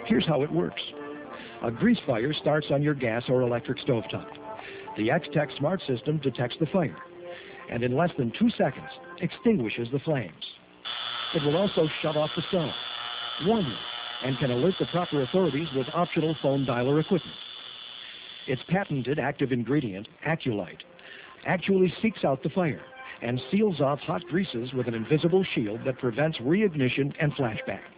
Here's how it works. A grease fire starts on your gas or electric stovetop. The X-Tech Smart System detects the fire, and in less than 2 seconds, extinguishes the flames. It will also shut off the stove, warn you, and can alert the proper authorities with optional phone dialer equipment. Its patented active ingredient, Acculite, actually seeks out the fire and seals off hot greases with an invisible shield that prevents reignition and flashback.